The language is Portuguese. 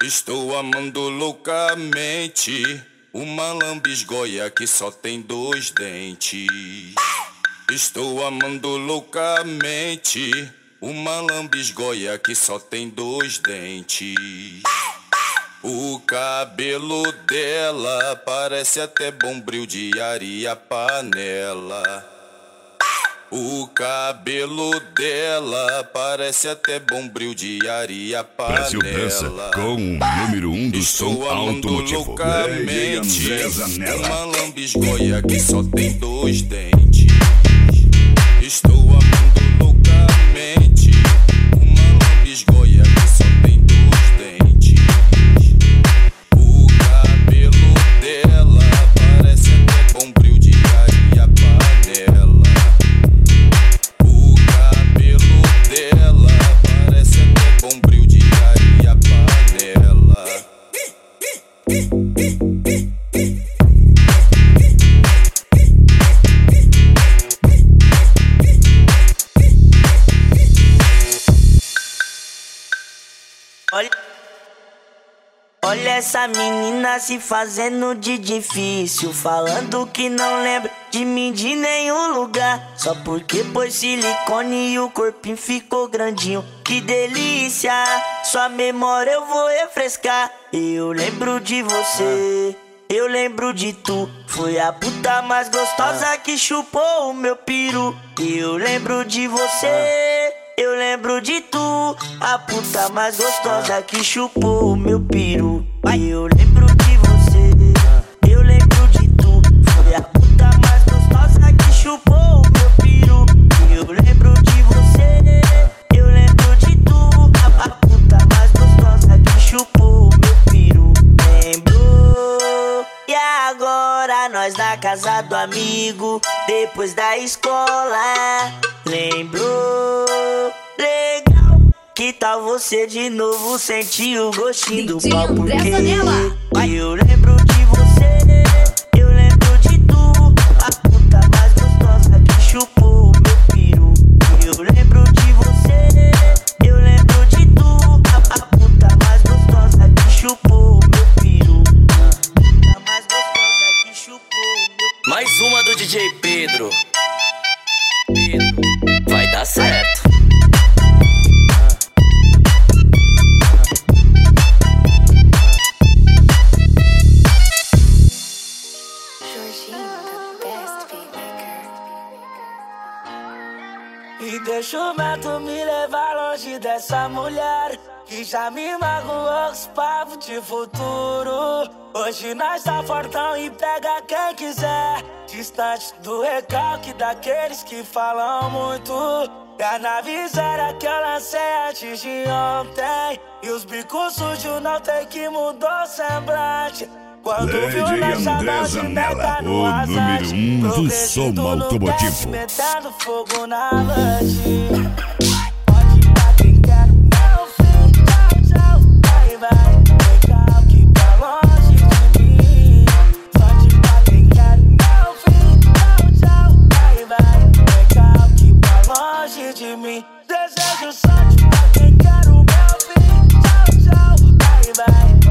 Estou amando loucamente uma lambisgoia que só tem 2 dentes. Estou amando loucamente uma lambisgoia que só tem 2 dentes. O cabelo dela parece até bombril de areia panela. O cabelo dela parece até bombril de areia panela. Brasil dança com o número 1 do som automotivo. Loucamente uma lambisgoia que só tem 2 dentes. Estou amando loucamente uma lambisgoia que só tem 2 dentes. O cabelo dela parece até bombril de areia panela. O cabelo dela parece até bombril de areia panela. Olha essa menina se fazendo de difícil, falando que não lembra de mim de nenhum lugar, só porque pôs silicone e o corpinho ficou grandinho. Que delícia, sua memória eu vou refrescar. Eu lembro de você, eu lembro de tu. Foi a puta mais gostosa que chupou o meu peru. Eu lembro de você, eu lembro de tu. A puta mais gostosa que chupou o meu peru. Eu lembro de você, eu lembro de tu. Foi a puta mais gostosa que chupou o meu peru. Eu lembro de você, eu lembro de tu. A puta mais gostosa que chupou o meu peru. Lembrou? E agora nós na casa do amigo, depois da escola. Lembrou? Legal. Que tal você de novo sentir o gostinho do pau? Porque eu lembro de você, eu lembro de tu. A puta mais gostosa que chupou o meu peru. Eu lembro de você, eu lembro de tu. A puta mais gostosa que chupou o meu peru. A mais gostosa que chupou o meu peru. Mais uma do DJ Pedro. Vai dar certo. E deixa o vento me levar longe dessa mulher que já me magoou os papos de futuro. Hoje nós tá fortão e pega quem quiser, distante do recalque daqueles que falam muito. E a nave zero que eu lancei antes de ontem, e os bicos sujos não tem que mudar o semblante. Quando viu na janela de meta no rasante, número 1 do som automotivo, metendo fogo na noite. Pode dar quem quer o meu fim, tchau, tchau. Vai, vai, legal que pra longe de mim. Pode dar quem quer o meu fim, tchau, tchau. Vai, vai, legal que pra longe de mim. Desejo sorte pra quem quer o meu fim, tchau, tchau. Vai, vai.